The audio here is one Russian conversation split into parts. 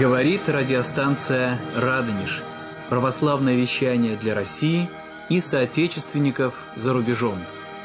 Говорит радиостанция «Радонеж». Православное вещание для России и соотечественников за рубежом.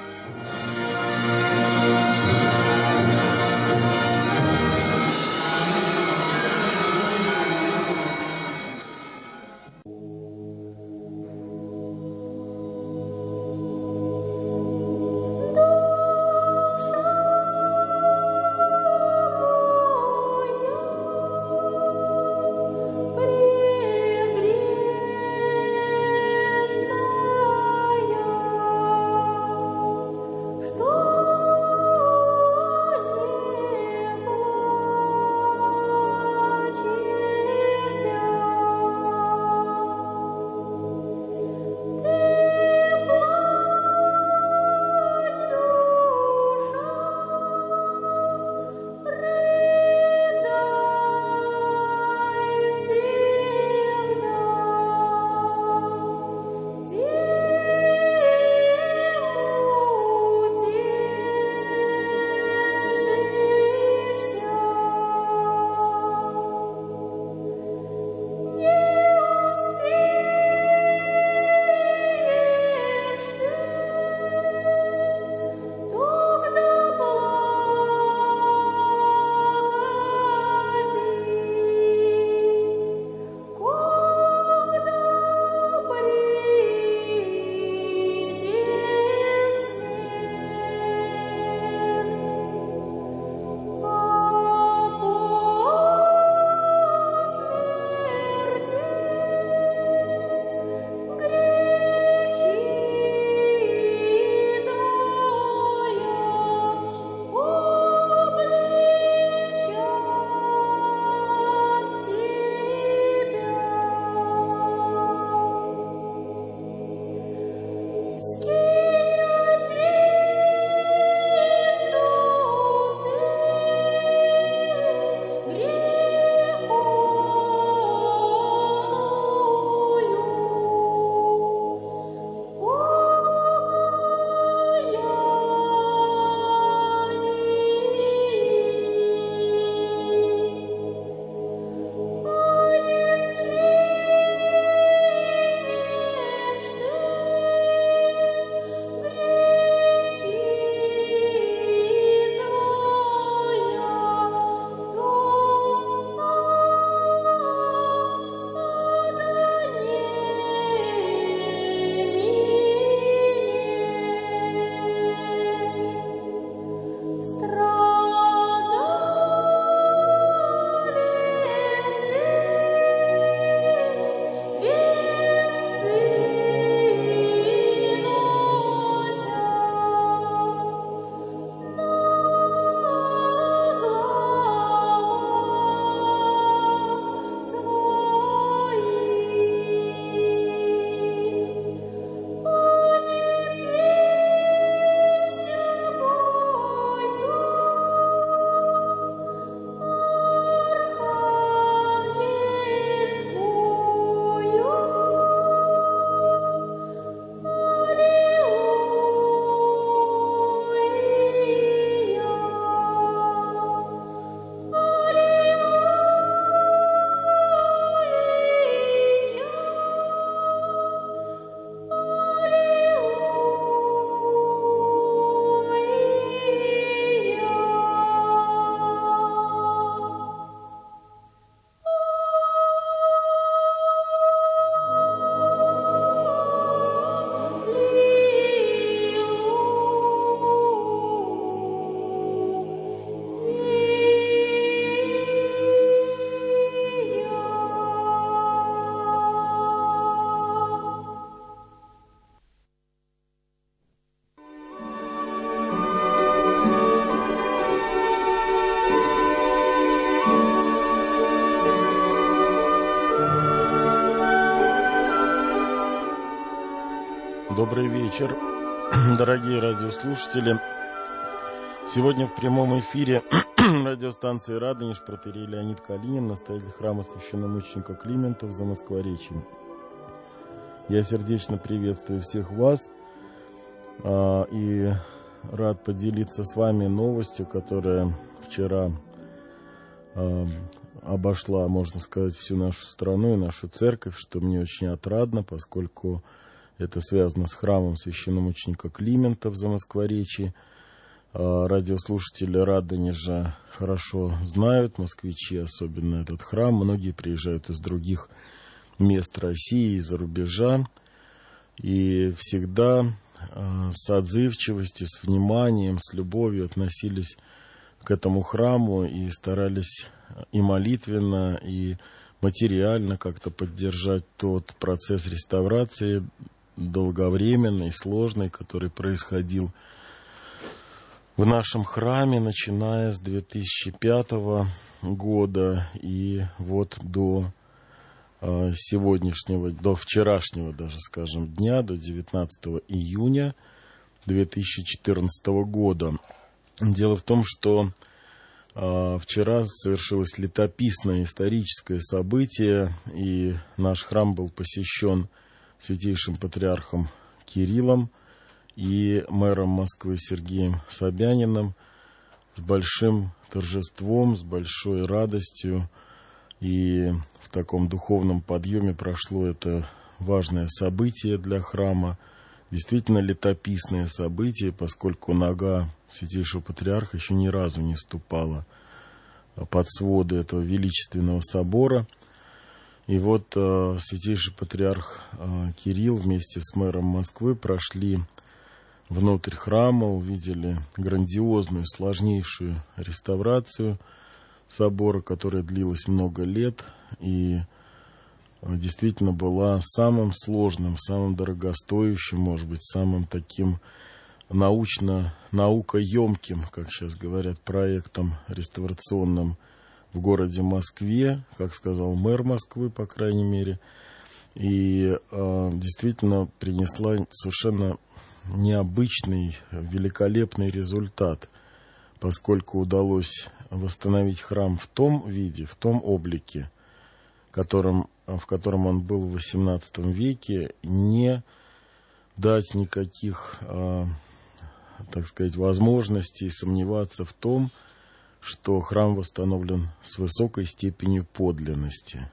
Добрый вечер, дорогие радиослушатели. Сегодня в прямом эфире радиостанции «Радонеж» протоиерей Леонид Калинин, настоятель храма священномученика Климента в Замоскворечье. Я сердечно приветствую всех вас и рад поделиться с вами новостью, которая вчера обошла, можно сказать, всю нашу страну и нашу церковь, что мне очень отрадно, поскольку это связано с храмом священномученика Климента в Замоскворечье. Радиослушатели Радонежа хорошо знают, москвичи особенно, этот храм. Многие приезжают из других мест России, из-за рубежа. И всегда с отзывчивостью, с вниманием, с любовью относились к этому храму и старались и молитвенно, и материально как-то поддержать тот процесс реставрации долговременный, сложный, который происходил в нашем храме, начиная с 2005 года и вот до сегодняшнего, до вчерашнего даже, скажем, дня, до 19 июня 2014 года. Дело в том, что вчера совершилось летописное историческое событие, и наш храм был посещен святейшим патриархом Кириллом и мэром Москвы Сергеем Собяниным с большим торжеством, с большой радостью. И в таком духовном подъеме прошло это важное событие для храма. Действительно летописное событие, поскольку нога святейшего патриарха еще ни разу не ступала под своды этого величественного собора. И вот святейший патриарх Кирилл вместе с мэром Москвы прошли внутрь храма, увидели грандиозную, сложнейшую реставрацию собора, которая длилась много лет и действительно была самым сложным, самым дорогостоящим, может быть, самым таким наукоемким, как сейчас говорят, проектом реставрационным в городе Москве, как сказал мэр Москвы, по крайней мере, и действительно принесла совершенно необычный, великолепный результат, поскольку удалось восстановить храм в том виде, в том облике, в котором он был в XVIII веке, не дать никаких, так сказать, возможностей сомневаться в том, что храм восстановлен с высокой степенью подлинности.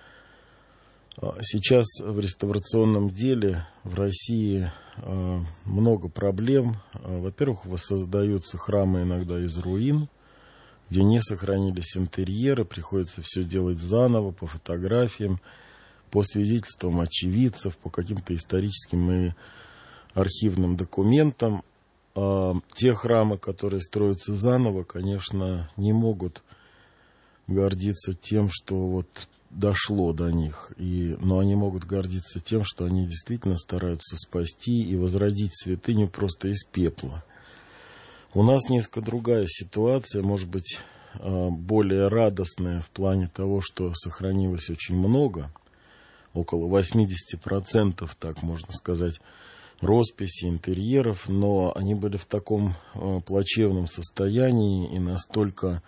Сейчас в реставрационном деле в России много проблем. Во-первых, воссоздаются храмы иногда из руин, где не сохранились интерьеры, приходится все делать заново, по фотографиям, по свидетельствам очевидцев, по каким-то историческим и архивным документам. Те храмы, которые строятся заново, конечно, не могут гордиться тем, что вот дошло до них. Но они могут гордиться тем, что они действительно стараются спасти и возродить святыню просто из пепла. У нас несколько другая ситуация, может быть, более радостная в плане того, что сохранилось очень много, около 80%, так можно сказать, росписи, интерьеров, но они были в таком плачевном состоянии и настолько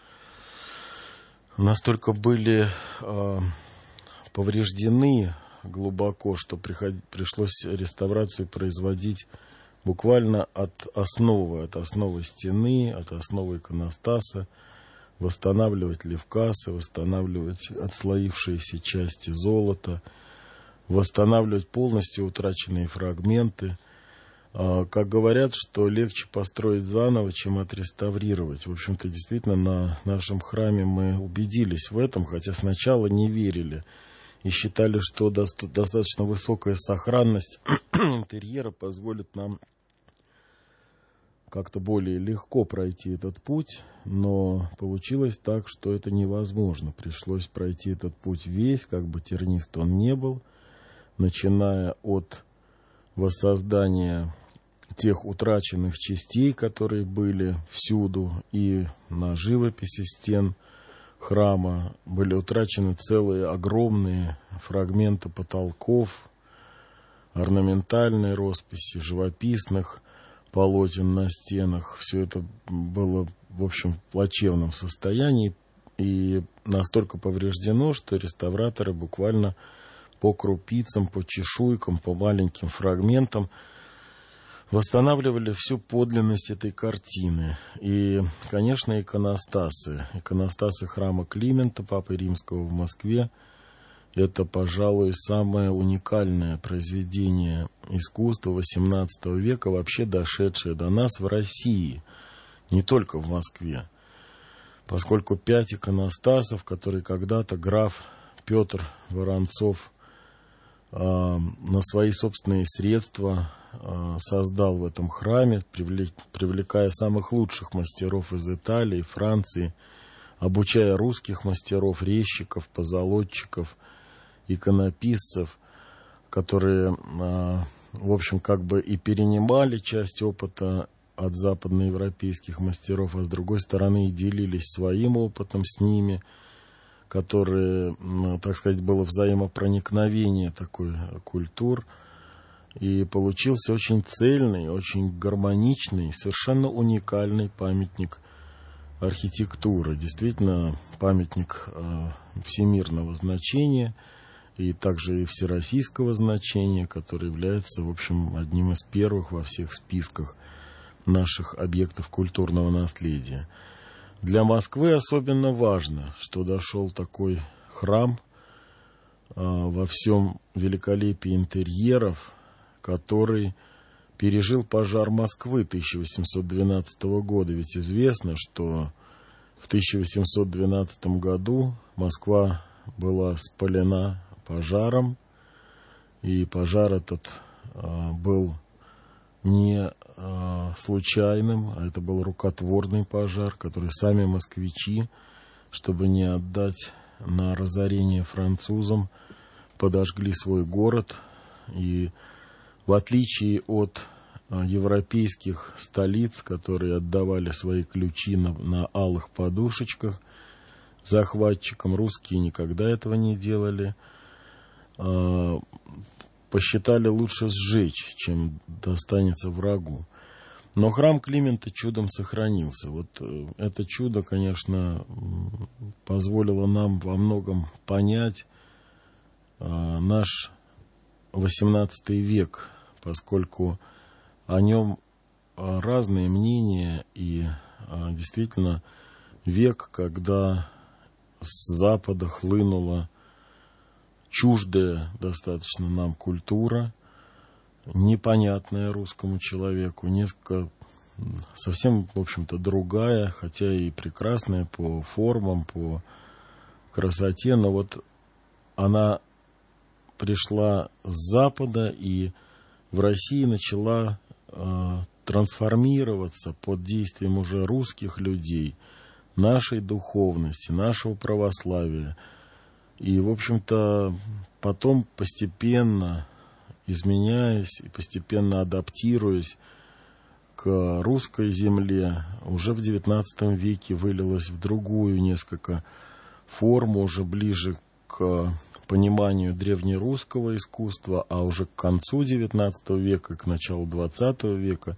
были повреждены глубоко, что пришлось реставрацию производить буквально от основы стены, от основы иконостаса, восстанавливать левкасы, восстанавливать отслоившиеся части золота, восстанавливать полностью утраченные фрагменты. Как говорят, что легче построить заново, чем отреставрировать. В общем-то, действительно, на нашем храме мы убедились в этом, хотя сначала не верили и считали, что достаточно высокая сохранность интерьера позволит нам как-то более легко пройти этот путь, но получилось так, что это невозможно. Пришлось пройти этот путь весь, как бы тернист он не был, начиная от воссоздания тех утраченных частей, которые были всюду, и на живописи стен храма были утрачены целые огромные фрагменты потолков, орнаментальной росписи, живописных полотен на стенах. Все это было, в общем, в плачевном состоянии и настолько повреждено, что реставраторы буквально по крупицам, по чешуйкам, по маленьким фрагментам восстанавливали всю подлинность этой картины. И, конечно, иконостасы храма Климента, Папы Римского в Москве, это, пожалуй, самое уникальное произведение искусства XVIII века, вообще дошедшее до нас в России, не только в Москве. Поскольку 5 иконостасов, которые когда-то граф Петр Воронцов на свои собственные средства создал в этом храме, привлекая самых лучших мастеров из Италии, Франции, обучая русских мастеров, резчиков, позолотчиков, иконописцев, которые, в общем, как бы и перенимали часть опыта от западноевропейских мастеров, а с другой стороны и делились своим опытом с ними, которые, так сказать, было взаимопроникновение такой культур. И получился очень цельный, очень гармоничный, совершенно уникальный памятник архитектуры. Действительно, памятник всемирного значения и также и всероссийского значения, который является, в общем, одним из первых во всех списках наших объектов культурного наследия. Для Москвы особенно важно, что дошел такой храм во всем великолепии интерьеров, который пережил пожар Москвы 1812 года. Ведь известно, что в 1812 году Москва была спалена пожаром, и пожар этот был не случайным, а это был рукотворный пожар, который сами москвичи, чтобы не отдать на разорение французам, подожгли свой город. И в отличие от европейских столиц, которые отдавали свои ключи на алых подушечках захватчикам, русские никогда этого не делали. Посчитали лучше сжечь, чем достанется врагу. Но храм Климента чудом сохранился. Вот это чудо, конечно, позволило нам во многом понять наш XVIII век, поскольку о нем разные мнения, и действительно век, когда с Запада хлынула чуждая достаточно нам культура, непонятная русскому человеку, несколько совсем, в общем-то, другая, хотя и прекрасная по формам, по красоте, но вот она пришла с Запада и в России начала трансформироваться под действием уже русских людей, нашей духовности, нашего православия. И, в общем-то, потом постепенно изменяясь и постепенно адаптируясь к русской земле, уже в XIX веке вылилась в другую несколько форму, уже ближе к пониманию древнерусского искусства, а уже к концу XIX века, к началу XX века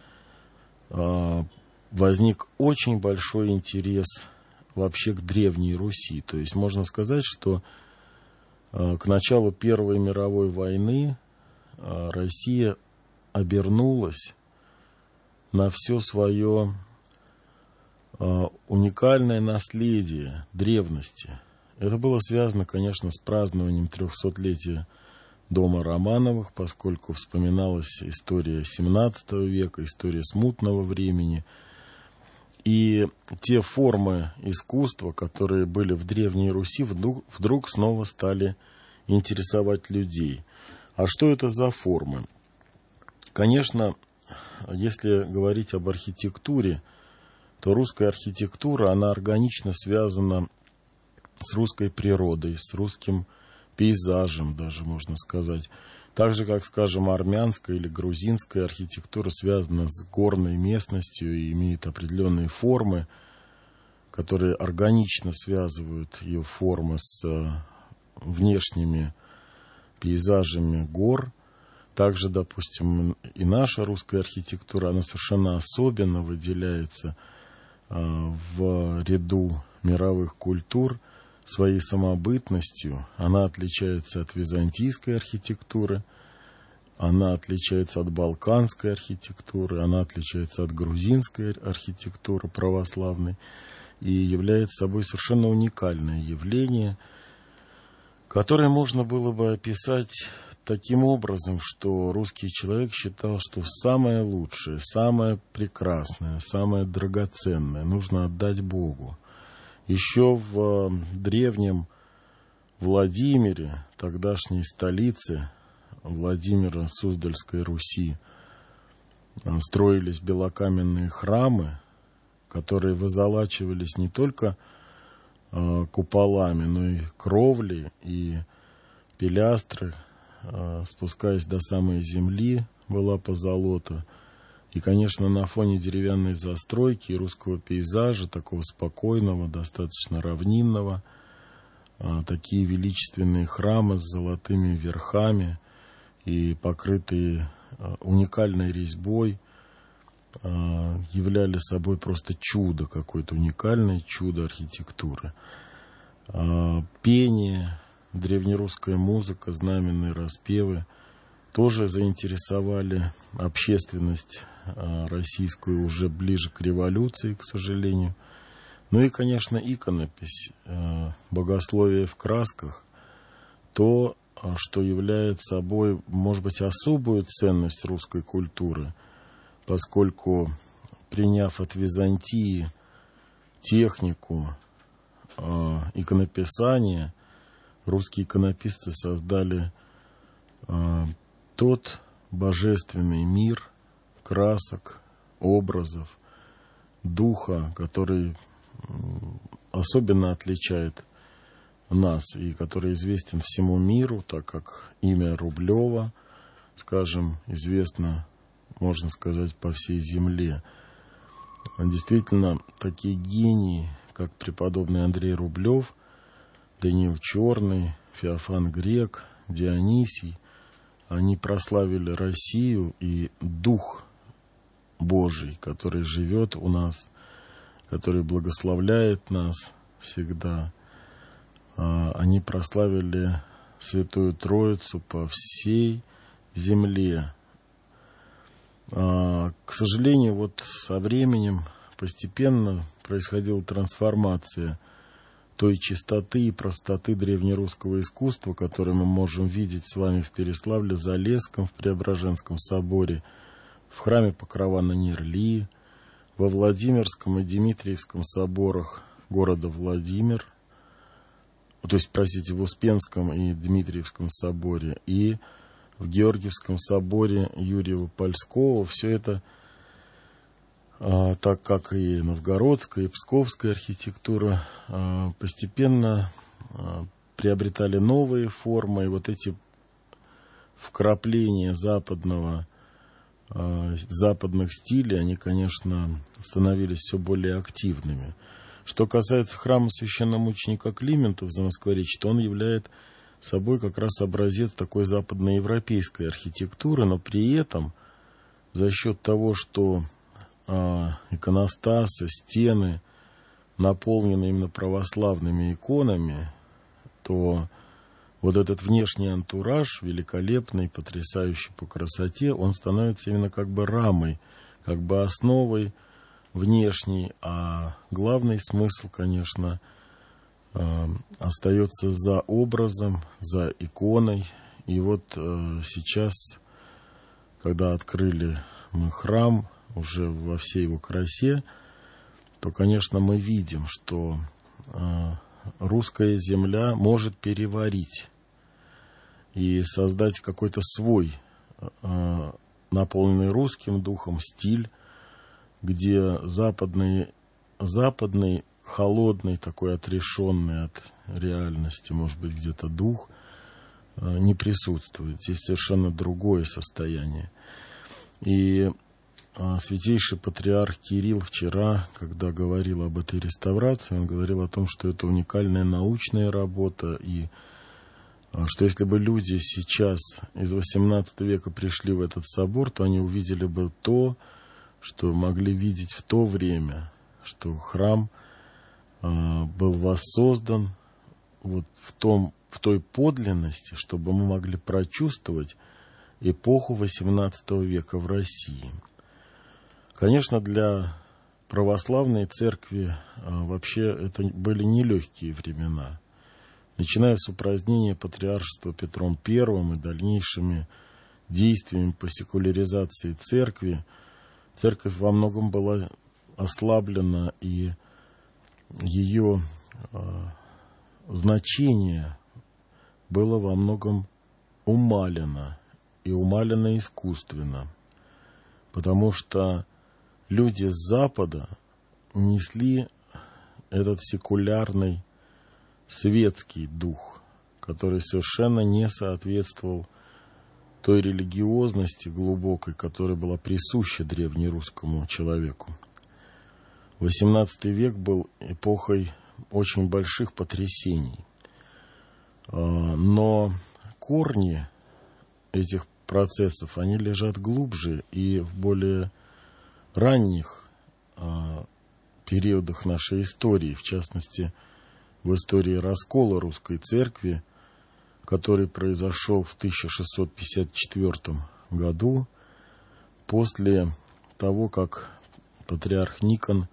возник очень большой интерес вообще к Древней Руси. То есть можно сказать, что к началу Первой мировой войны Россия обернулась на все свое уникальное наследие древности. Это было связано, конечно, с празднованием 300-летия дома Романовых, поскольку вспоминалась история XVII века, история смутного времени. И те формы искусства, которые были в Древней Руси, вдруг снова стали интересовать людей. А что это за формы? Конечно, если говорить об архитектуре, то русская архитектура, она органично связана с русской природой, с русским пейзажем, даже можно сказать. Так же, как, скажем, армянская или грузинская архитектура связана с горной местностью и имеет определенные формы, которые органично связывают ее формы с внешними пейзажами гор. Также, допустим, и наша русская архитектура, она совершенно особенно выделяется в ряду мировых культур своей самобытностью. Она отличается от византийской архитектуры. Она отличается от балканской архитектуры, она отличается от грузинской архитектуры православной и является собой совершенно уникальное явление, которое можно было бы описать таким образом, что русский человек считал, что самое лучшее, самое прекрасное, самое драгоценное нужно отдать Богу. Еще в древнем Владимире, тогдашней столице Владимира Суздальской Руси, строились белокаменные храмы, которые вызолачивались не только куполами, но и кровли, и пилястры, спускаясь до самой земли, была позолота. И, конечно, на фоне деревянной застройки и русского пейзажа, такого спокойного, достаточно равнинного, такие величественные храмы с золотыми верхами и покрытые уникальной резьбой являли собой просто чудо, какое-то уникальное чудо архитектуры. Пение, древнерусская музыка, знаменные распевы тоже заинтересовали общественность российскую уже ближе к революции, к сожалению. Ну и, конечно, иконопись, богословие в красках, то, что является собой, может быть, особую ценность русской культуры, поскольку, приняв от Византии технику иконописания, русские иконописцы создали тот божественный мир красок, образов, духа, который особенно отличает нас и который известен всему миру, так как имя Рублева, скажем, известно, можно сказать, по всей земле. Действительно, такие гении, как преподобный Андрей Рублев, Даниил Черный, Феофан Грек, Дионисий, они прославили Россию, и Дух Божий, который живет у нас, который благословляет нас всегда, они прославили Святую Троицу по всей земле. К сожалению, вот со временем постепенно происходила трансформация той чистоты и простоты древнерусского искусства, которое мы можем видеть с вами в Переславле-Залесском, в Преображенском соборе, в храме Покрова на Нерли, во Владимирском и Дмитриевском соборах города Владимир, то есть, простите, в Успенском и Дмитриевском соборе, и в Георгиевском соборе Юрьева-Польского. Все это, так как и новгородская, и псковская архитектура, постепенно приобретали новые формы, и вот эти вкрапления западных стилей, они, конечно, становились все более активными. Что касается храма священномученика Климента в Замоскворечье, то он является собой как раз образец такой западноевропейской архитектуры, но при этом за счет того, что иконостасы, стены наполнены именно православными иконами, то вот этот внешний антураж, великолепный, потрясающий по красоте, он становится именно как бы рамой, как бы основой внешней, а главный смысл, конечно, остается за образом, за иконой. И вот сейчас, когда открыли мы храм уже во всей его красе, то, конечно, мы видим, что русская земля может переварить и создать какой-то свой, наполненный русским духом, стиль, где западный, холодный, такой отрешенный от реальности, может быть, где-то дух не присутствует. Здесь совершенно другое состояние. И святейший патриарх Кирилл вчера, когда говорил об этой реставрации, он говорил о том, что это уникальная научная работа, и что если бы люди сейчас из XVIII века пришли в этот собор, то они увидели бы то, что могли видеть в то время, что храм был воссоздан вот в той подлинности, чтобы мы могли прочувствовать эпоху XVIII века в России. Конечно, для православной церкви вообще это были нелегкие времена. Начиная с упразднения патриаршества Петром I и дальнейшими действиями по секуляризации церкви, церковь во многом была ослаблена, и ее значение было во многом умалено, и умалено искусственно, потому что люди с Запада несли этот секулярный светский дух, который совершенно не соответствовал той религиозности глубокой, которая была присуща древнерусскому человеку. XVIII век был эпохой очень больших потрясений, но корни этих процессов, они лежат глубже и в более ранних периодах нашей истории, в частности, в истории раскола русской церкви, который произошел в 1654 году, после того, как патриарх Никон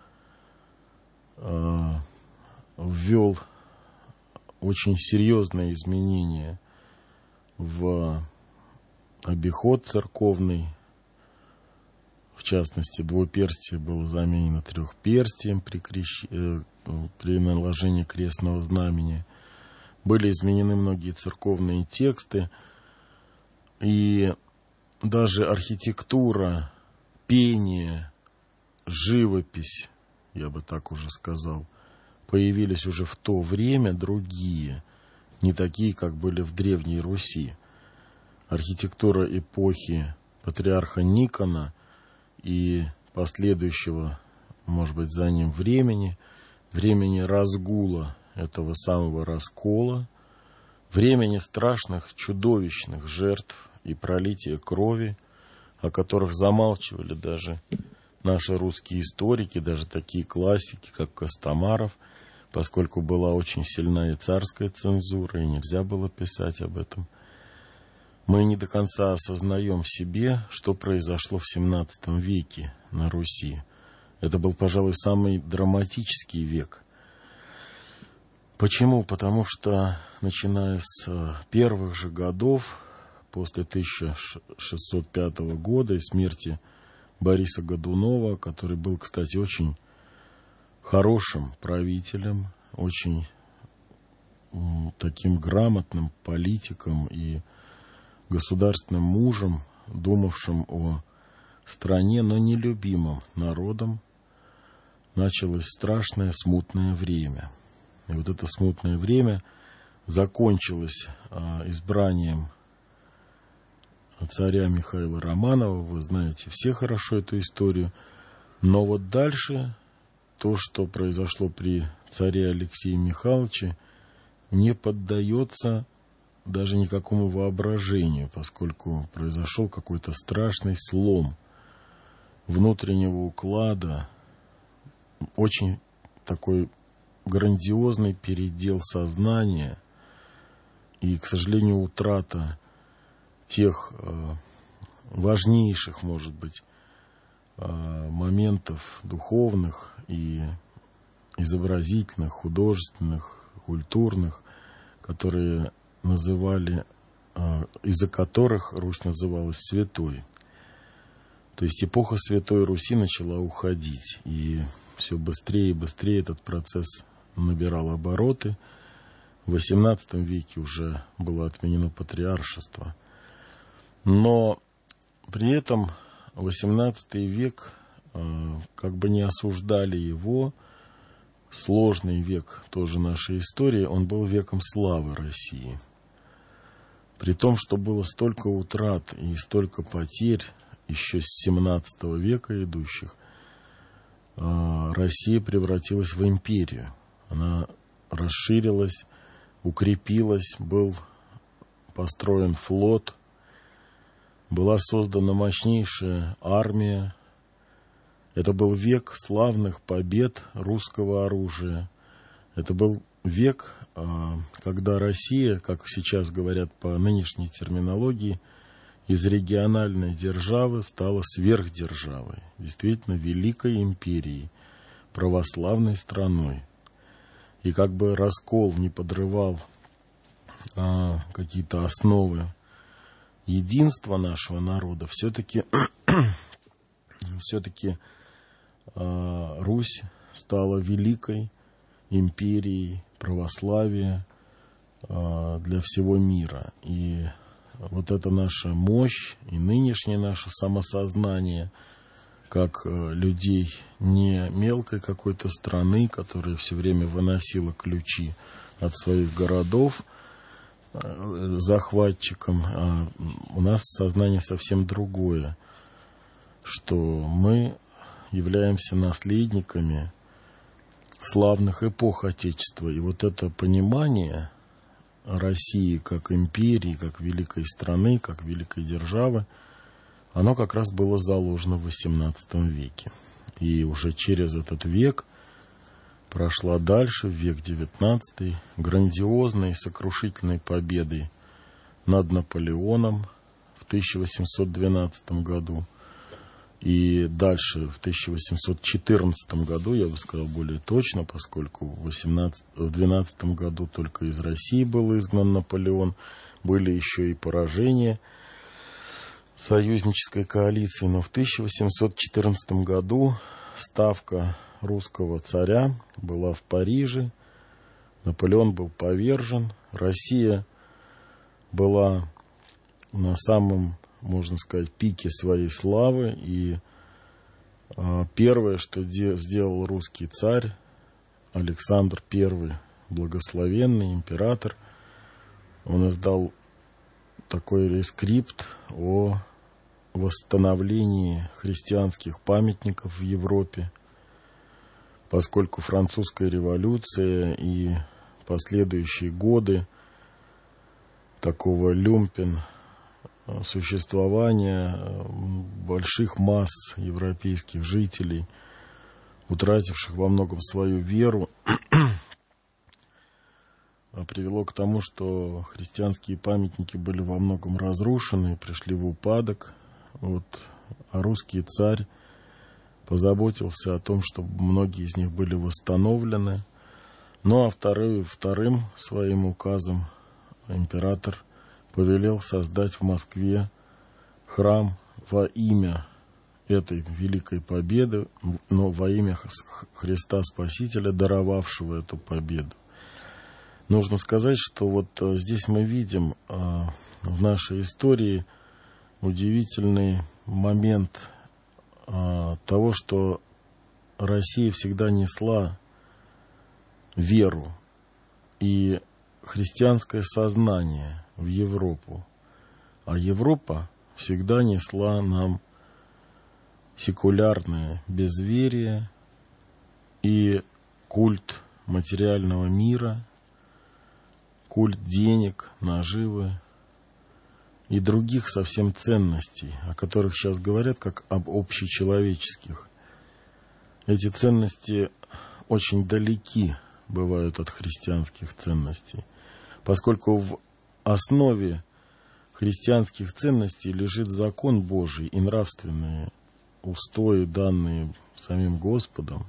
ввел очень серьезные изменения в обиход церковный. В частности, двуперстие было заменено трехперстием при наложении крестного знамени. Были изменены многие церковные тексты, и даже архитектура, пение, живопись, я бы так уже сказал, появились уже в то время другие, не такие, как были в Древней Руси. Архитектура эпохи патриарха Никона и последующего, может быть, за ним времени разгула этого самого раскола, времени страшных, чудовищных жертв и пролития крови, о которых замалчивали даже наши русские историки, даже такие классики, как Костомаров, поскольку была очень сильна и царская цензура, и нельзя было писать об этом. Мы не до конца осознаем в себе, что произошло в XVII веке на Руси. Это был, пожалуй, самый драматический век. Почему? Потому что, начиная с первых же годов, после 1605 года и смерти Бориса Годунова, который был, кстати, очень хорошим правителем, очень таким грамотным политиком и государственным мужем, думавшим о стране, но нелюбимым народом, началось страшное смутное время. И вот это смутное время закончилось избранием царя Михаила Романова. Вы знаете все хорошо эту историю. Но вот дальше то, что произошло при царе Алексее Михайловиче, не поддается даже никакому воображению, поскольку произошел какой-то страшный слом внутреннего уклада, очень такой грандиозный передел сознания и, к сожалению, утрата тех важнейших, может быть, моментов духовных и изобразительных, художественных, культурных, которые называли, из-за которых Русь называлась святой. То есть эпоха Святой Руси начала уходить, и все быстрее и быстрее этот процесс набирал обороты. В XVIII веке уже было отменено патриаршество. Но при этом XVIII век, как бы не осуждали его, сложный век тоже нашей истории, он был веком славы России. При том, что было столько утрат и столько потерь еще с XVII века идущих, Россия превратилась в империю. Она расширилась, укрепилась, был построен флот, была создана мощнейшая армия. Это был век славных побед русского оружия. Это был век, когда Россия, как сейчас говорят по нынешней терминологии, из региональной державы стала сверхдержавой, действительно великой империей, православной страной. И как бы раскол не подрывал какие-то основы единства нашего народа, все-таки Русь стала великой империей православия для всего мира. И вот эта наша мощь и нынешнее наше самосознание, как людей не мелкой какой-то страны, которая все время выносила ключи от своих городов захватчикам, а у нас сознание совсем другое, что мы являемся наследниками славных эпох Отечества. И вот это понимание России как империи, как великой страны, как великой державы, оно как раз было заложено в XVIII веке. И уже через этот век прошла дальше, в век XIX, грандиозной сокрушительной победой над Наполеоном в 1812 году. И дальше, в 1814 году, я бы сказал более точно, поскольку в 12 году только из России был изгнан Наполеон, были еще и поражения союзнической коалиции. Но в 1814 году ставка русского царя была в Париже, Наполеон был повержен, Россия была на самом, можно сказать, пике своей славы, и первое, что сделал русский царь Александр I, благословенный император, он издал такой рескрипт о восстановлении христианских памятников в Европе, поскольку французская революция и последующие годы такого люмпен существования больших масс европейских жителей, утративших во многом свою веру, привело к тому, что христианские памятники были во многом разрушены, пришли в упадок. А русский царь позаботился о том, чтобы многие из них были восстановлены. Ну а вторым своим указом император повелел создать в Москве храм во имя этой великой победы, но во имя Христа Спасителя, даровавшего эту победу. Нужно сказать, что вот здесь мы видим в нашей истории удивительный момент того, что Россия всегда несла веру и христианское сознание в Европу, а Европа всегда несла нам секулярное безверие и культ материального мира, культ денег, наживы и других совсем ценностей, о которых сейчас говорят как об общечеловеческих. Эти ценности очень далеки бывают от христианских ценностей, поскольку в основе христианских ценностей лежит закон Божий и нравственные устои, данные самим Господом,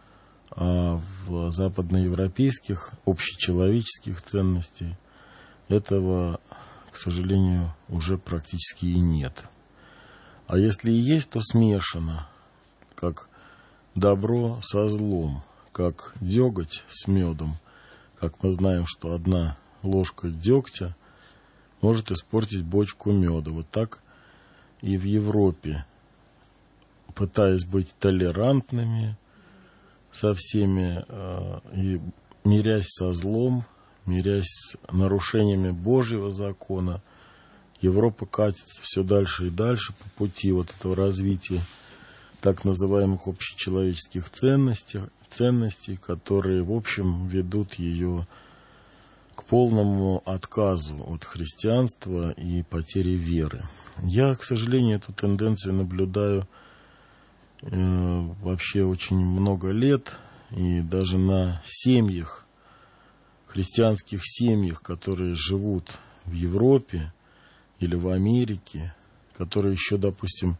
а в западноевропейских общечеловеческих ценностей этого, к сожалению, уже практически и нет. А если и есть, то смешано, как добро со злом, как деготь с медом. Как мы знаем, что одна ложка дегтя может испортить бочку меда. Вот так и в Европе, пытаясь быть толерантными со всеми и мирясь со злом, мирясь с нарушениями Божьего закона, Европа катится все дальше и дальше по пути вот этого развития так называемых общечеловеческих ценностей, которые, в общем, ведут ее к полному отказу от христианства и потере веры. Я, к сожалению, эту тенденцию наблюдаю вообще очень много лет, и даже на семьях, христианских семьях, которые живут в Европе или в Америке, которые еще, допустим,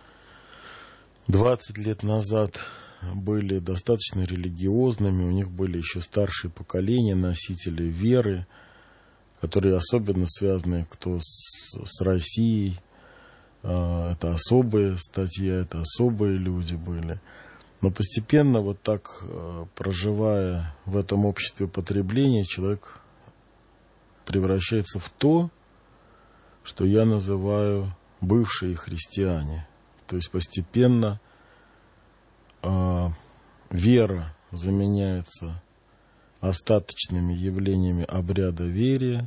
20 лет назад были достаточно религиозными, у них были еще старшие поколения, носители веры, которые особенно связаны кто с Россией. Это особая статья, это особые люди были. Но постепенно, вот так, проживая в этом обществе потребления, человек превращается в то, что я называю бывшие христиане. То есть постепенно вера заменяется остаточными явлениями обряда верия,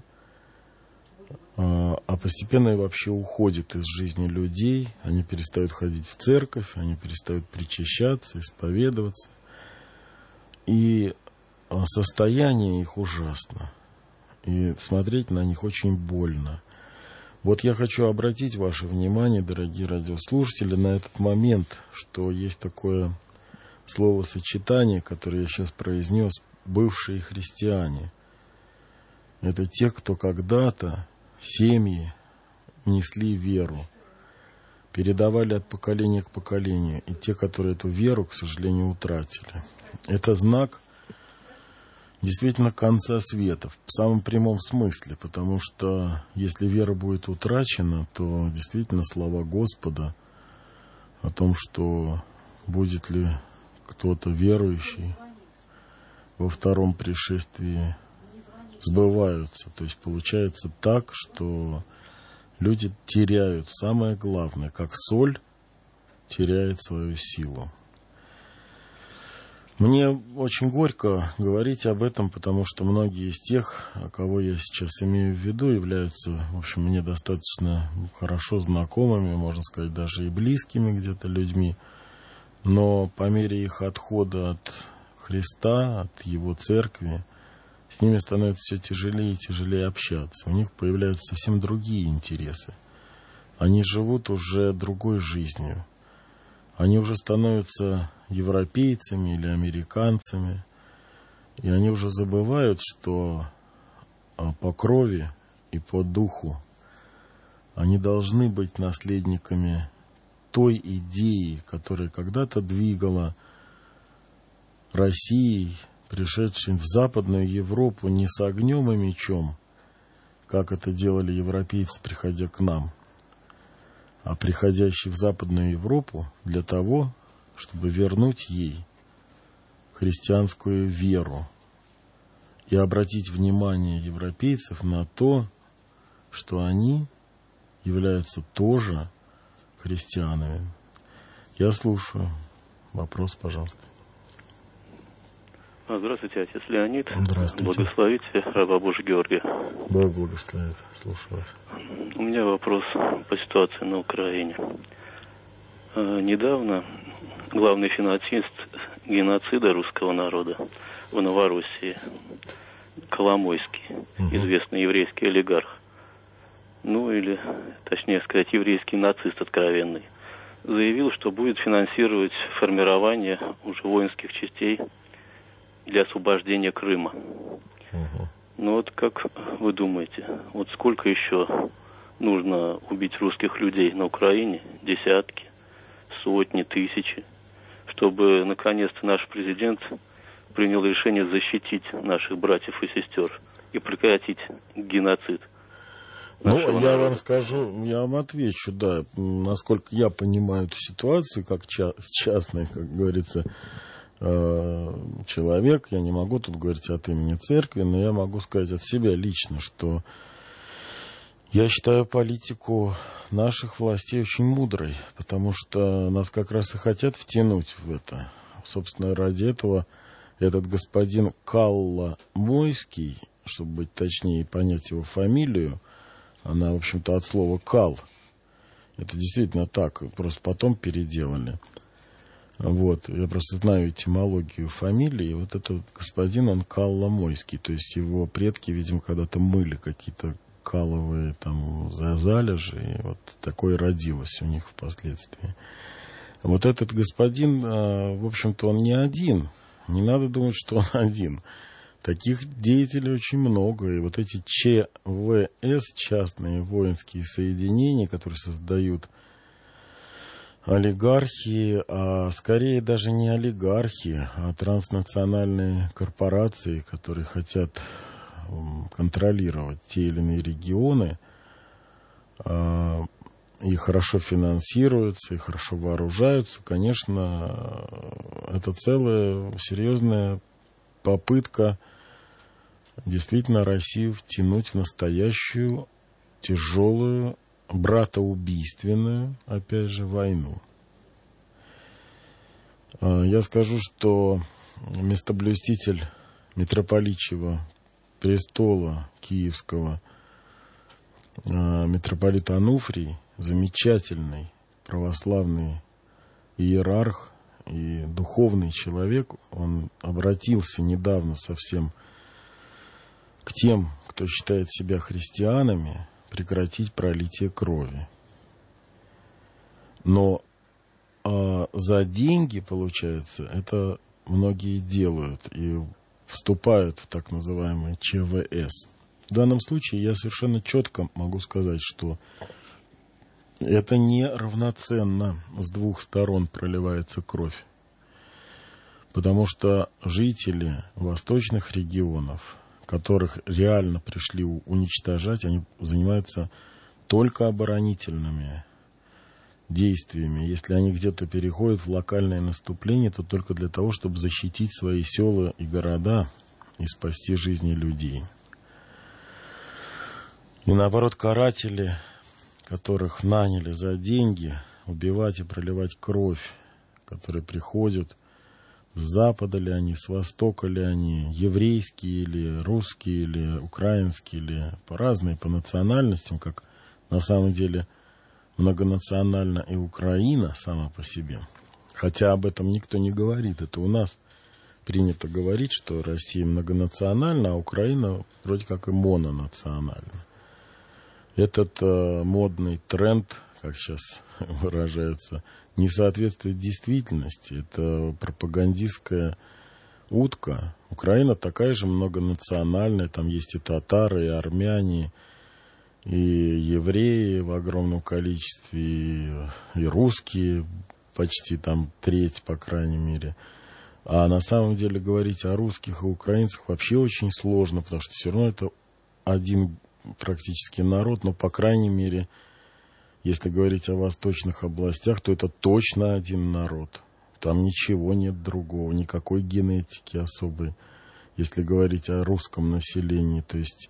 а постепенно и вообще уходит из жизни людей. Они перестают ходить в церковь, они перестают причащаться, исповедоваться. И состояние их ужасно. И смотреть на них очень больно. Вот я хочу обратить ваше внимание, дорогие радиослушатели, на этот момент, что есть такое словосочетание, которое я сейчас произнес, бывшие христиане. Это те, кто когда-то семьи несли веру, передавали от поколения к поколению, и те, которые эту веру, к сожалению, утратили. Это знак действительно конца света, в самом прямом смысле, потому что если вера будет утрачена, то действительно слова Господа о том, что будет ли кто-то верующий во втором пришествии, сбываются. То есть получается так, что люди теряют самое главное, как соль теряет свою силу. Мне очень горько говорить об этом, потому что многие из тех, кого я сейчас имею в виду, являются, в общем, мне достаточно хорошо знакомыми, можно сказать, даже и близкими где-то людьми. Но по мере их отхода от Христа, от Его церкви, с ними становится все тяжелее и тяжелее общаться. У них появляются совсем другие интересы. Они живут уже другой жизнью. Они уже становятся европейцами или американцами. И они уже забывают, что по крови и по духу они должны быть наследниками той идеи, которая когда-то двигала Россией, пришедшей в Западную Европу не с огнем и мечом, как это делали европейцы, приходя к нам, а приходящей в Западную Европу для того, чтобы вернуть ей христианскую веру и обратить внимание европейцев на то, что они являются тоже христианами. Я слушаю. Вопрос, пожалуйста. Здравствуйте, отец Леонид. Здравствуйте. Благословите раба Божия Георгия. Бог благословит. Слушаю вас. У меня вопрос по ситуации на Украине. Недавно главный финансист геноцида русского народа в Новороссии, Коломойский, известный еврейский олигарх, ну или, точнее сказать, еврейский нацист откровенный, заявил, что будет финансировать формирование уже воинских частей для освобождения Крыма. Ну вот как вы думаете, вот сколько еще нужно убить русских людей на Украине? Десятки, сотни, тысячи, чтобы наконец-то наш президент принял решение защитить наших братьев и сестер и прекратить геноцид. Ну, я вам скажу, я вам отвечу, да, насколько я понимаю эту ситуацию, как частный, как говорится, человек, я не могу тут говорить от имени церкви, но я могу сказать от себя лично, что я считаю политику наших властей очень мудрой, потому что нас как раз и хотят втянуть в это. Собственно, ради этого этот господин Коломойский, чтобы быть точнее и понять его фамилию, она, в общем-то, от слова «кал». Это действительно так, просто потом переделали. Вот, я просто знаю этимологию фамилии. Вот этот господин, он Коломойский, то есть его предки, видимо, когда-то мыли какие-то каловые там залежи, и вот такое родилось у них впоследствии. Вот этот господин, в общем-то, он не один. Не надо думать, что он один. Таких деятелей очень много. И вот эти ЧВС, частные воинские соединения, которые создают олигархи, а скорее даже не олигархи, а транснациональные корпорации, которые хотят контролировать те или иные регионы, и хорошо финансируются, и хорошо вооружаются, конечно, это целая серьезная попытка действительно Россию втянуть в настоящую тяжелую, братоубийственную, опять же, войну. Я скажу, что местоблюститель митрополичьего престола Киевского, митрополит Ануфрий, замечательный православный иерарх и духовный человек, он обратился недавно совсем к тем, кто считает себя христианами, прекратить пролитие крови. Но за деньги, получается, это многие делают и вступают в так называемые ЧВС. В данном случае я совершенно четко могу сказать, что это не равноценно, с двух сторон проливается кровь. Потому что жители восточных регионов, которых реально пришли уничтожать, они занимаются только оборонительными действиями. Если они где-то переходят в локальное наступление, то только для того, чтобы защитить свои села и города и спасти жизни людей. И наоборот, каратели, которых наняли за деньги убивать и проливать кровь, которые приходят, с запада ли они, с востока ли они, еврейские или русские, или украинские, или разные по национальностям, как на самом деле многонациональна и Украина сама по себе. Хотя об этом никто не говорит. Это у нас принято говорить, что Россия многонациональна, а Украина вроде как и мононациональна. Этот модный тренд, как сейчас выражаются, не соответствует действительности. Это пропагандистская утка. Украина такая же многонациональная. Там есть и татары, и армяне, и евреи в огромном количестве, и русские, почти там треть, по крайней мере. А на самом деле говорить о русских и украинцах вообще очень сложно, потому что все равно это один практически народ, но, по крайней мере, если говорить о восточных областях, то это точно один народ. Там ничего нет другого, никакой генетики особой, если говорить о русском населении. То есть,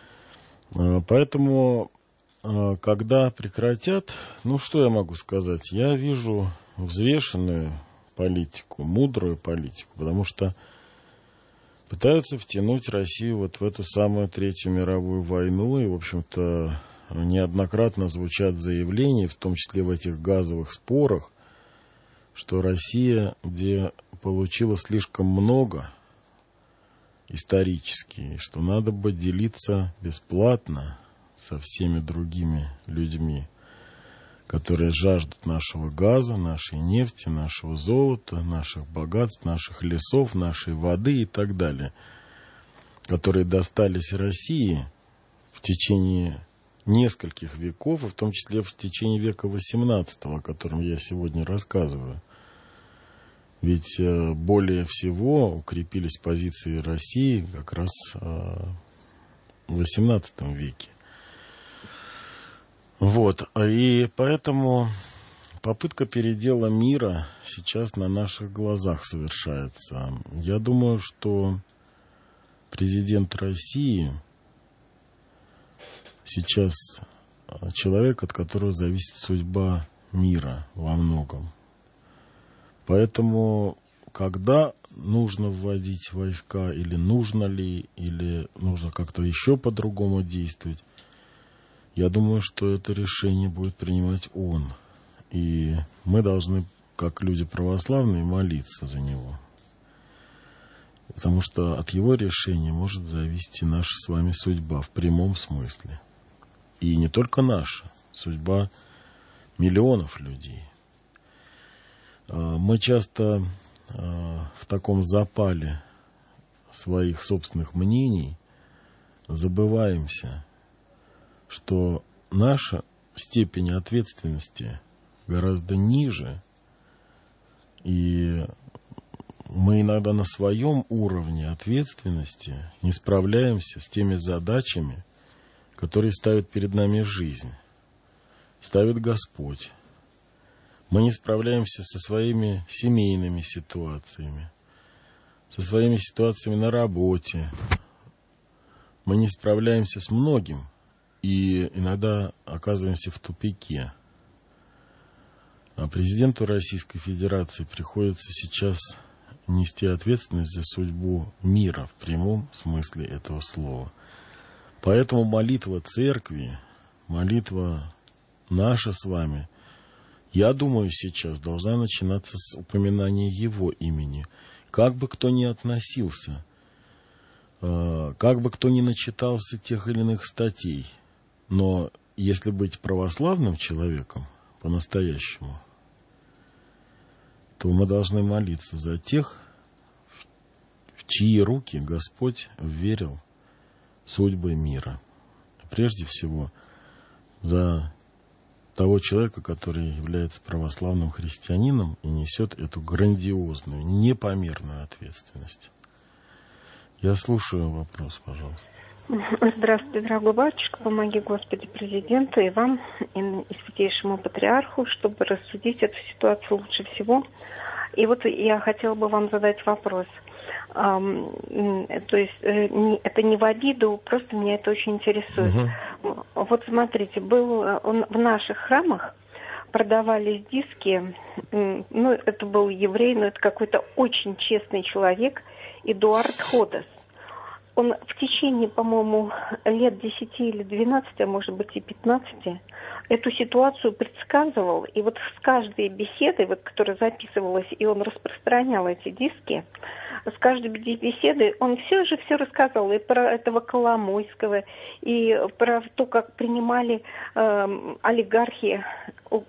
поэтому, когда прекратят, ну, что я могу сказать? Я вижу взвешенную политику, мудрую политику, потому что пытаются втянуть Россию вот в эту самую Третью мировую войну, и, в общем-то, неоднократно звучат заявления, в том числе в этих газовых спорах, что Россия, где получила слишком много исторически, что надо бы делиться бесплатно со всеми другими людьми, которые жаждут нашего газа, нашей нефти, нашего золота, наших богатств, наших лесов, нашей воды и так далее, которые достались России в течение нескольких веков, и в том числе в течение века XVIII, о котором я сегодня рассказываю. Ведь более всего укрепились позиции России как раз в XVIII веке. Вот, и поэтому попытка передела мира сейчас на наших глазах совершается. Я думаю, что президент России сейчас человек, от которого зависит судьба мира во многом. Поэтому, когда нужно вводить войска, или нужно ли, или нужно как-то еще по-другому действовать, я думаю, что это решение будет принимать он. И мы должны, как люди православные, молиться за него. Потому что от его решения может зависеть и наша с вами судьба в прямом смысле. И не только наша, судьба миллионов людей. Мы часто в таком запале своих собственных мнений забываемся, что наша степень ответственности гораздо ниже, и мы иногда на своем уровне ответственности не справляемся с теми задачами, которые ставит перед нами жизнь, ставит Господь. Мы не справляемся со своими семейными ситуациями, со своими ситуациями на работе. Мы не справляемся с многим и иногда оказываемся в тупике. А президенту Российской Федерации приходится сейчас нести ответственность за судьбу мира в прямом смысле этого слова. Поэтому молитва церкви, молитва наша с вами, я думаю, сейчас должна начинаться с упоминания Его имени. Как бы кто ни относился, как бы кто ни начитался тех или иных статей, но если быть православным человеком по-настоящему, то мы должны молиться за тех, в чьи руки Господь вверил судьбы мира. Прежде всего, за того человека, который является православным христианином и несет эту грандиозную, непомерную ответственность. Я слушаю вопрос, пожалуйста. Здравствуйте, дорогой батюшка, помоги, Господи, президенту и вам, и святейшему патриарху, чтобы рассудить эту ситуацию лучше всего. И вот я хотела бы вам задать вопрос. То есть это не в обиду, просто меня это очень интересует. Вот смотрите, в наших храмах продавались диски, ну, это был еврей, но это какой-то очень честный человек, Эдуард Ходос. Он в течение, по-моему, лет 10 или 12, а может быть и 15, эту ситуацию предсказывал. И вот с каждой беседой, вот, которая записывалась, и он распространял эти диски, с каждой беседой он все рассказывал и про этого Коломойского, и про то, как принимали олигархи, вот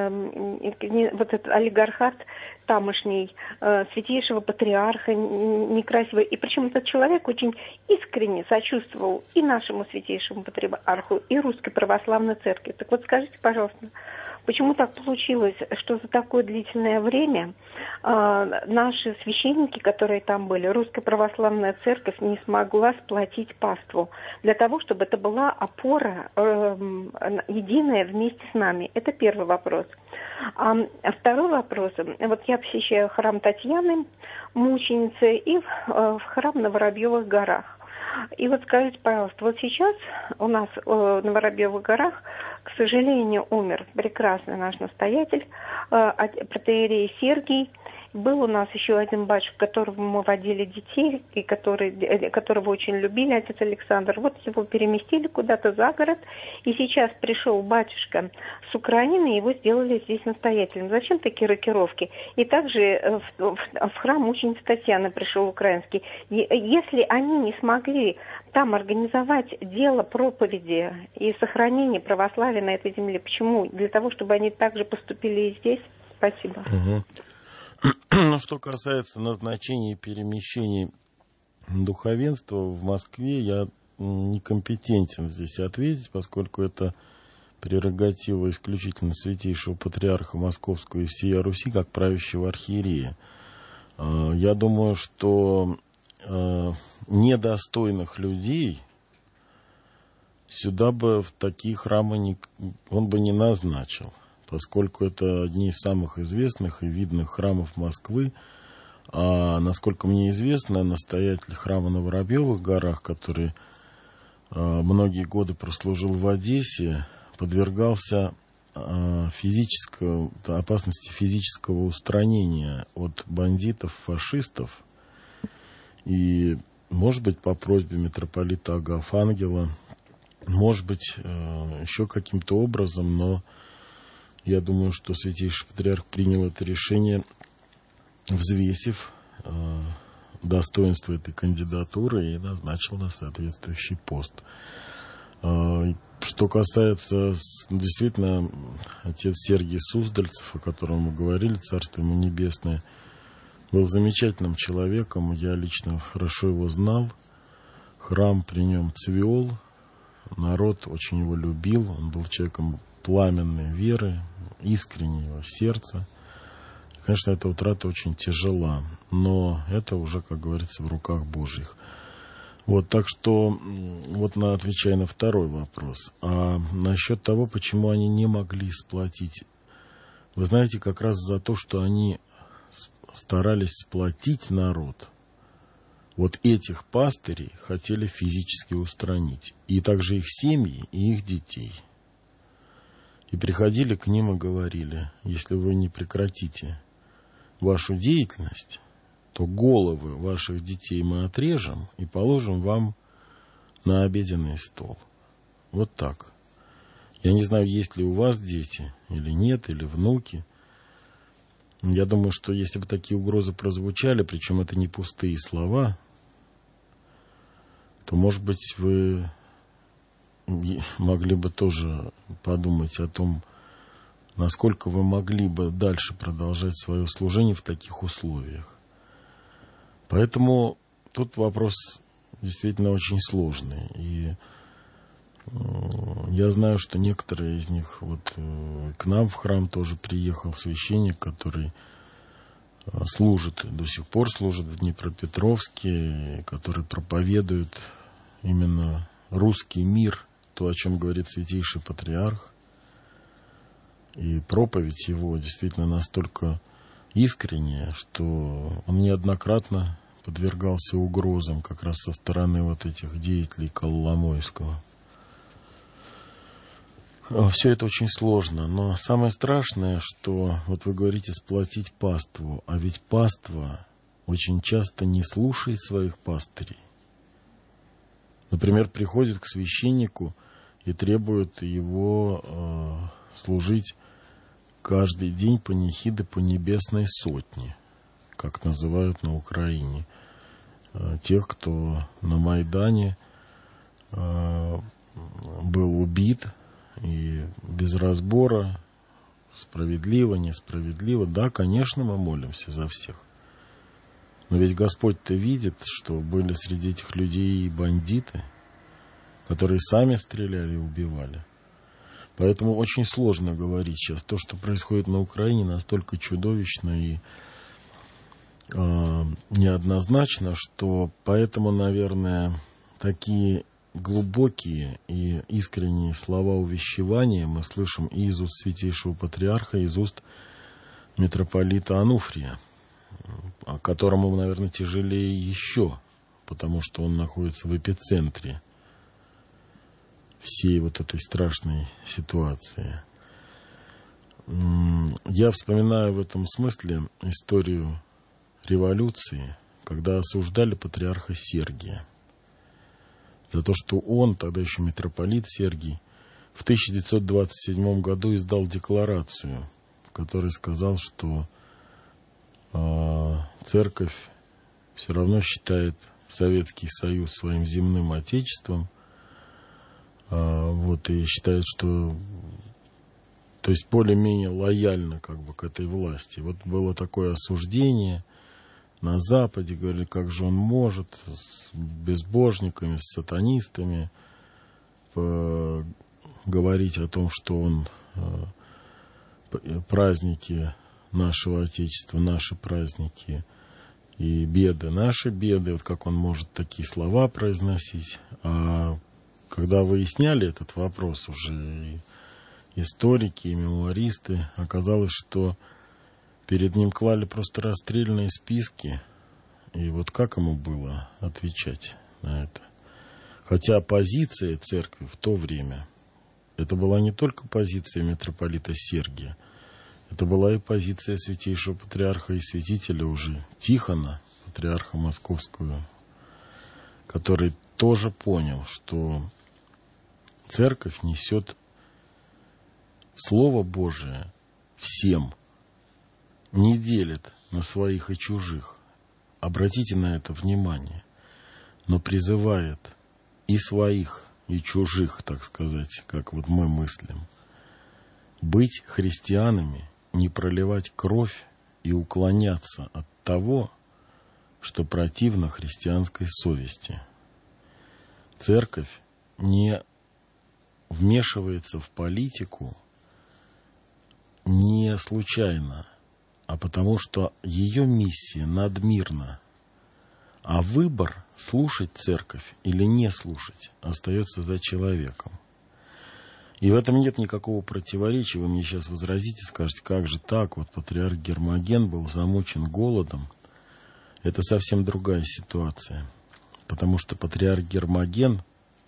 этот олигархат тамошний, святейшего патриарха Некрасива. И причем этот человек очень искренне сочувствовал и нашему святейшему патриарху, и Русской Православной Церкви. Так вот скажите, пожалуйста, почему так получилось, что за такое длительное время наши священники, которые там были, Русская Православная Церковь не смогла сплотить паству для того, чтобы это была опора единая вместе с нами? Это первый вопрос. А второй вопрос. Вот я посещаю храм Татьяны, мученицы, и в храм на Воробьевых горах. И вот скажите, пожалуйста, вот сейчас у нас на Воробьевых горах, к сожалению, умер прекрасный наш настоятель, протоиерей Сергий. Был у нас еще один батюшка, которого мы водили детей, и которого очень любили, отец Александр. Вот его переместили куда-то за город, и сейчас пришел батюшка с Украины, и его сделали здесь настоятелем. Зачем такие рокировки? И также в храм мученицы Татьяны пришел украинский. Если они не смогли там организовать дело проповеди и сохранения православия на этой земле, почему? Для того, чтобы они также поступили и здесь? Спасибо. Ну, что касается назначения и перемещений духовенства в Москве, я некомпетентен здесь ответить, поскольку это прерогатива исключительно святейшего патриарха Московского и всея Руси, как правящего архиерея. Я думаю, что недостойных людей сюда бы, в такие храмы, он бы не назначил, поскольку это одни из самых известных и видных храмов Москвы. А, насколько мне известно, настоятель храма на Воробьевых горах, который многие годы прослужил в Одессе, подвергался опасности физического устранения от бандитов, фашистов. И, может быть, по просьбе митрополита Агафангела, может быть, еще каким-то образом, но я думаю, что святейший патриарх принял это решение, взвесив достоинство этой кандидатуры, и назначил на соответствующий пост. Что касается, действительно, отец Сергий Суздальцев, о котором мы говорили, царство ему небесное, был замечательным человеком, я лично хорошо его знал. Храм при нем цвел, народ очень его любил, он был человеком пламенной веры, искреннего сердца. Конечно, эта утрата очень тяжела, но это уже, как говорится, в руках Божьих. Вот, так что, вот отвечая на второй вопрос. А насчет того, почему они не могли сплотить. Вы знаете, как раз за то, что они старались сплотить народ, вот этих пастырей хотели физически устранить. И также их семьи, и их детей. И приходили к ним и говорили: если вы не прекратите вашу деятельность, то головы ваших детей мы отрежем и положим вам на обеденный стол. Вот так. Я не знаю, есть ли у вас дети или нет, или внуки. Я думаю, что если бы такие угрозы прозвучали, причем это не пустые слова, то, может быть, вы могли бы тоже подумать о том, насколько вы могли бы дальше продолжать свое служение в таких условиях. Поэтому тут вопрос действительно очень сложный. И я знаю, что некоторые из них, вот к нам в храм тоже приехал священник, который служит, до сих пор служит в Днепропетровске, который проповедует именно русский мир, то, о чем говорит Святейший Патриарх. И проповедь его действительно настолько искренняя, что он неоднократно подвергался угрозам как раз со стороны вот этих деятелей Коломойского. Все это очень сложно, но самое страшное, что вот вы говорите сплотить паству, а ведь паства очень часто не слушает своих пастырей. Например, приходит к священнику и требует его служить каждый день панихиды по небесной сотне, как называют на Украине. Тех, кто на Майдане был убит, и без разбора, справедливо, несправедливо. Да, конечно, мы молимся за всех. Но ведь Господь-то видит, что были среди этих людей и бандиты, которые сами стреляли и убивали. Поэтому очень сложно говорить сейчас. То, что происходит на Украине, настолько чудовищно и неоднозначно, что поэтому, наверное, такие глубокие и искренние слова увещевания мы слышим и из уст Святейшего Патриарха, и из уст митрополита Ануфрия, которому, наверное, тяжелее еще, потому что он находится в эпицентре всей вот этой страшной ситуации. Я вспоминаю в этом смысле историю революции, когда осуждали патриарха Сергия за то, что он, тогда еще митрополит Сергий, в 1927 году издал декларацию, в которой сказал, что церковь все равно считает Советский Союз своим земным отечеством, вот, и считает, что, то есть, более-менее лояльно как бы к этой власти. Вот было такое осуждение на Западе, говорили, как же он может с безбожниками, с сатанистами говорить о том, что он праздники нашего Отечества, наши праздники и беды, наши беды, вот как он может такие слова произносить. А когда выясняли этот вопрос уже и историки, и мемуаристы, оказалось, что перед ним клали просто расстрельные списки. И вот как ему было отвечать на это? Хотя позиция церкви в то время, это была не только позиция митрополита Сергия, это была и позиция Святейшего Патриарха и святителя уже Тихона, патриарха Московского, который тоже понял, что церковь несет Слово Божие всем, не делит на своих и чужих. Обратите на это внимание. Но призывает и своих, и чужих, так сказать, как вот мы мыслим, быть христианами, не проливать кровь и уклоняться от того, что противно христианской совести. Церковь не вмешивается в политику не случайно, а потому что ее миссия надмирна. А выбор, слушать церковь или не слушать, остается за человеком. И в этом нет никакого противоречия. Вы мне сейчас возразите, скажете, как же так? Вот патриарх Гермоген был замучен голодом. Это совсем другая ситуация. Потому что патриарх Гермоген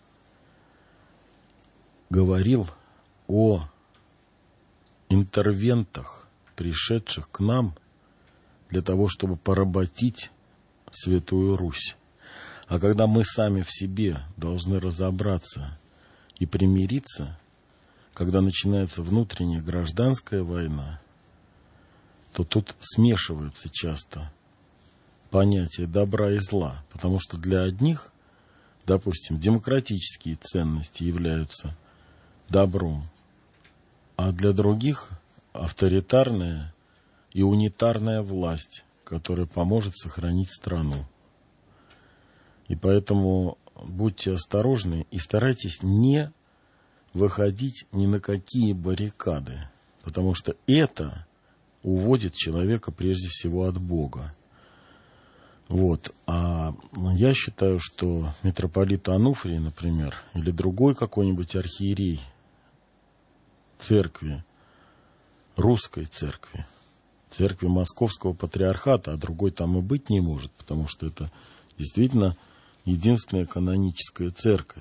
говорил о интервентах, пришедших к нам для того, чтобы поработить Святую Русь. А когда мы сами в себе должны разобраться и примириться, когда начинается внутренняя гражданская война, то тут смешиваются часто понятия добра и зла. Потому что для одних, допустим, демократические ценности являются добром, а для других авторитарная и унитарная власть, которая поможет сохранить страну. И поэтому будьте осторожны и старайтесь не выходить ни на какие баррикады, потому что это уводит человека прежде всего от Бога. Вот. А я считаю, что митрополит Ануфрий, например, или другой какой-нибудь архиерей церкви, русской церкви, церкви Московского патриархата, а другой там и быть не может, потому что это действительно единственная каноническая церковь.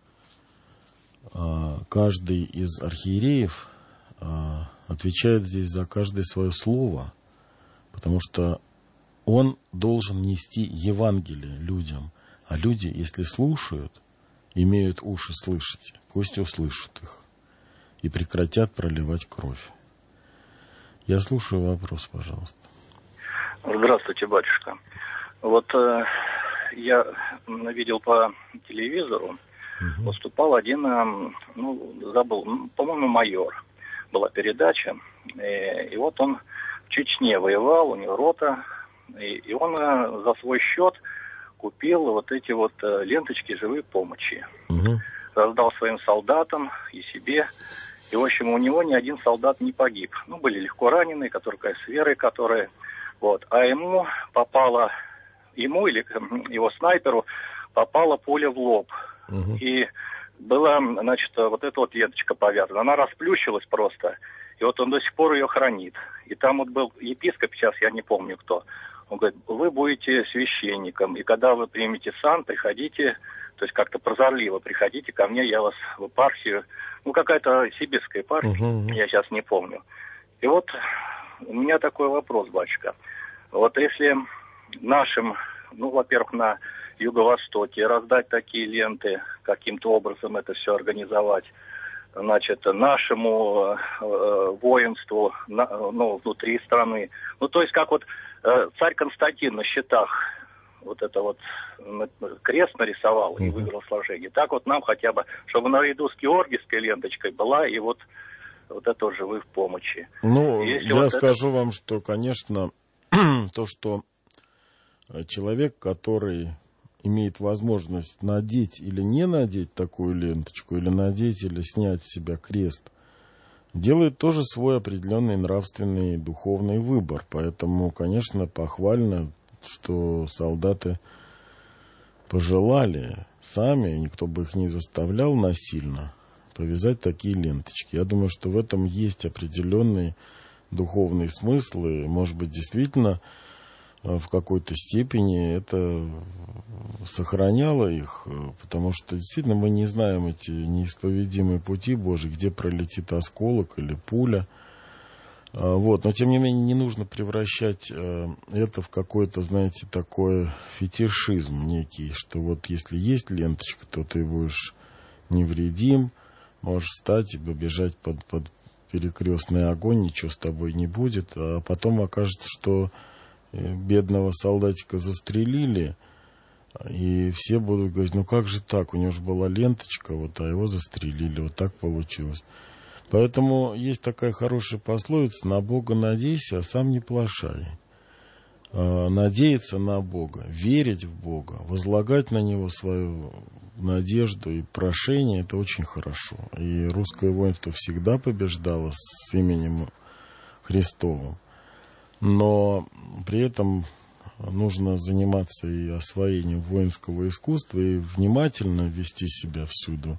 Каждый из архиереев отвечает здесь за каждое свое слово, потому что он должен нести Евангелие людям. А люди, если слушают, имеют уши слышать, пусть услышат их и прекратят проливать кровь. Я слушаю вопрос, пожалуйста. Здравствуйте, батюшка. Вот я видел по телевизору, выступал один, забыл, по-моему, майор. Была передача, и вот он в Чечне воевал, у него рота, и он за свой счет купил вот эти вот ленточки живой помощи. Раздал своим солдатам и себе. И, в общем, у него ни один солдат не погиб. Были легко раненые, которые с верой, которые... Вот. А ему или его снайперу попала пуля в лоб. И была, вот эта вот ленточка повязана. Она расплющилась просто. И вот он до сих пор ее хранит. И там вот был епископ, сейчас я не помню кто. Он говорит, вы будете священником. И когда вы примете сан, приходите, то есть как-то прозорливо приходите ко мне, я вас в епархию, какая-то сибирская епархия, я сейчас не помню. И вот у меня такой вопрос, батюшка. Вот если нашим, во-первых, на Юго-Востоке раздать такие ленты, каким-то образом это все организовать, нашему воинству, внутри страны. То есть как вот царь Константин на щитах вот это вот крест нарисовал и выиграл сражение. Так вот нам хотя бы, чтобы наряду с георгиевской ленточкой была и вот это уже вы в помощи. Я скажу вам, что, конечно, то, что человек, который имеет возможность надеть или не надеть такую ленточку, или надеть, или снять с себя крест, делает тоже свой определенный нравственный духовный выбор. Поэтому, конечно, похвально, что солдаты пожелали сами, никто бы их не заставлял насильно повязать такие ленточки. Я думаю, что в этом есть определенный духовный смысл, и, может быть, действительно в какой-то степени это сохраняло их, потому что действительно мы не знаем эти неисповедимые пути Божьи, где пролетит осколок или пуля. Но тем не менее не нужно превращать это в какой-то, такой фетишизм некий, что вот если есть ленточка, то ты будешь невредим, можешь встать и побежать под перекрестный огонь, ничего с тобой не будет, а потом окажется, что бедного солдатика застрелили, и все будут говорить, как же так, у него же была ленточка, а его застрелили, вот так получилось. Поэтому есть такая хорошая пословица: на Бога надейся, а сам не плашай. надеяться на Бога, верить в Бога, возлагать на Него свою надежду и прошение, это очень хорошо. И русское воинство всегда побеждало с именем Христовым. Но при этом нужно заниматься и освоением воинского искусства и внимательно вести себя всюду.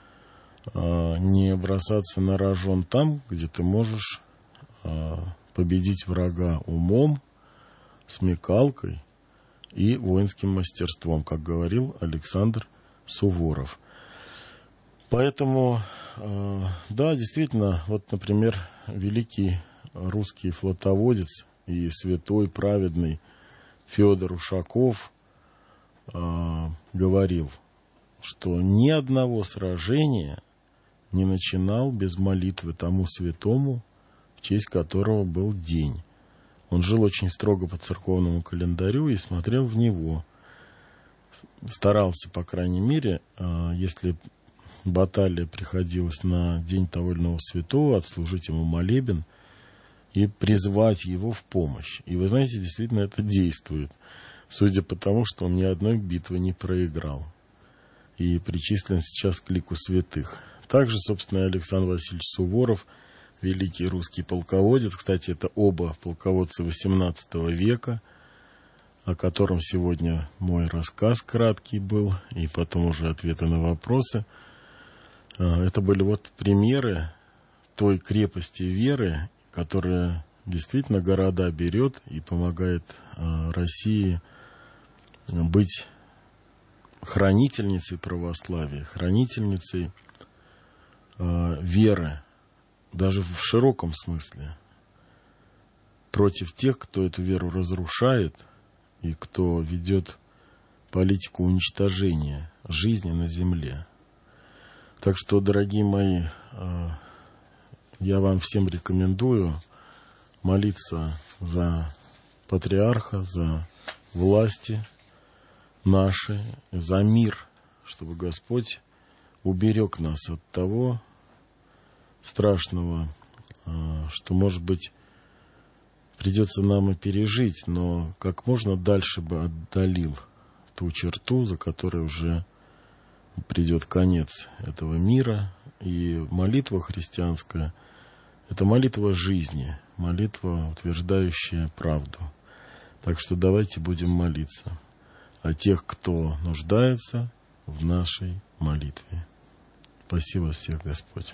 Не бросаться на рожон там, где ты можешь победить врага умом, смекалкой и воинским мастерством, как говорил Александр Суворов. Поэтому, да, действительно, вот, например, великий русский флотоводец и святой праведный Федор Ушаков говорил, что ни одного сражения не начинал без молитвы тому святому, в честь которого был день. Он жил очень строго по церковному календарю и смотрел в него. Старался, по крайней мере, если баталия приходилась на день того или иного святого, отслужить ему молебен и призвать его в помощь. И вы знаете, действительно это действует, судя по тому, что он ни одной битвы не проиграл и причислен сейчас к лику святых. Также, собственно, Александр Васильевич Суворов, великий русский полководец, кстати, это оба полководца XVIII века, о котором сегодня мой рассказ краткий был, и потом уже ответы на вопросы. Это были вот примеры той крепости веры, которая действительно города берет и помогает России быть хранительницей православия, хранительницей веры, даже в широком смысле, против тех, кто эту веру разрушает и кто ведет политику уничтожения жизни на земле. Так что, дорогие мои, я вам всем рекомендую молиться за патриарха, за власти наши, за мир, чтобы Господь уберег нас от того страшного, что, может быть, придется нам и пережить, но как можно дальше бы отдалил ту черту, за которой уже придет конец этого мира. И молитва христианская — это молитва жизни, молитва, утверждающая правду. Так что давайте будем молиться о тех, кто нуждается в нашей молитве. Спаси вас всех, Господь.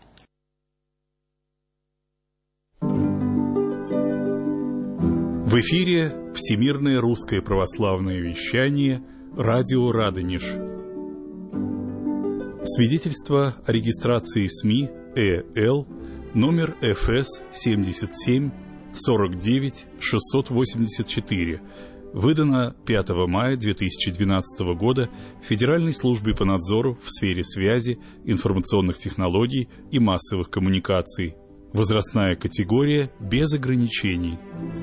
В эфире Всемирное русское православное вещание, радио «Радонеж». Свидетельство о регистрации СМИ ЭЛ номер ФС 77 49 684, выдано 5 мая 2012 года Федеральной службой по надзору в сфере связи, информационных технологий и массовых коммуникаций. Возрастная категория без ограничений.